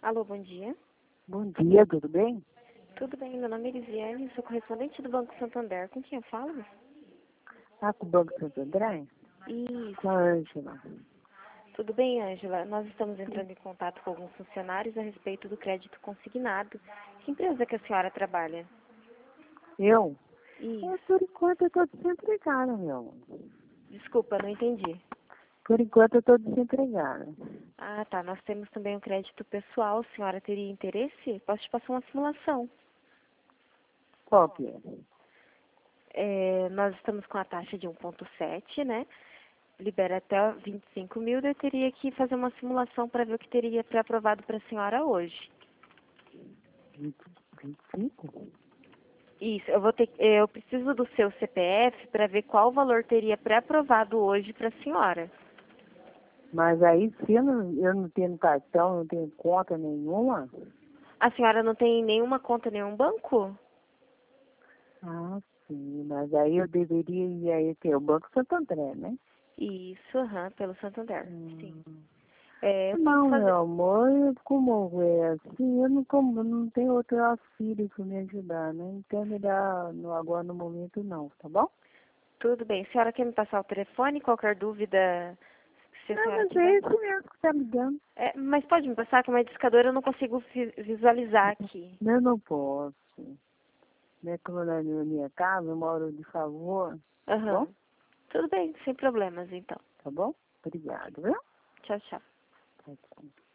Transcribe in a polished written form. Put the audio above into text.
Alô, bom dia. Bom dia, tudo bem? Tudo bem, meu nome é Elisiane, sou correspondente do Banco Santander. Com quem eu falo? Ah, com o Banco Santander? Isso. Com a Ângela. Tudo bem, Ângela? Nós estamos entrando em contato com alguns funcionários a respeito do crédito consignado. Que empresa que a senhora trabalha? Eu? Isso. Por enquanto eu estou desempregada, meu amor. Desculpa, não entendi. Por enquanto eu estou desempregada. Ah, tá. Nós temos também um crédito pessoal. A senhora teria interesse? Posso te passar uma simulação. Qual que é? Nós estamos com a taxa de 1,7, né? Libera até 25 mil. Eu teria que fazer uma simulação para ver o que teria pré-aprovado para a senhora hoje. 25? Isso, eu preciso do seu CPF para ver qual valor teria pré-aprovado hoje para a senhora. Mas aí, se eu não tenho cartão, não tenho conta nenhuma? A senhora não tem nenhuma conta em nenhum banco? Ah, sim, mas aí eu deveria ir aí ter o Banco Santander, né? Isso, pelo Santander, sim. Hum. Eu posso Não, fazer... meu amor, como é assim, eu não tenho outro auxílio para me ajudar, né? Então é melhor agora no momento não, tá bom? Tudo bem. A senhora quer me passar o telefone? Qualquer dúvida, se a Não, senhora mas é tiver? esse mesmo que tá me dando. Mas pode me passar, que uma discadora eu não consigo visualizar aqui. Eu não posso. Né? Como na minha casa, eu moro de favor, tá bom? Aham. Tudo bem, sem problemas, então. Tá bom? Obrigado, viu? Tchau, tchau. Tchau, tchau.